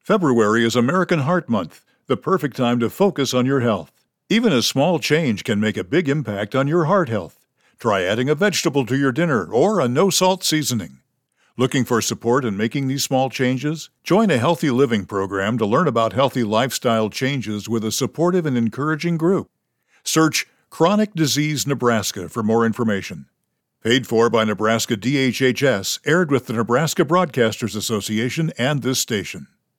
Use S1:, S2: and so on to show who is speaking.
S1: February is American Heart Month, the perfect time to focus on your health. Even a small change can make a big impact on your heart health. Try adding a vegetable to your dinner or a no-salt seasoning. Looking for support in making these small changes? Join a healthy living program to learn about healthy lifestyle changes with a supportive and encouraging group. Search Chronic Disease Nebraska for more information. Paid for by Nebraska DHHS, aired with the Nebraska Broadcasters Association and this station.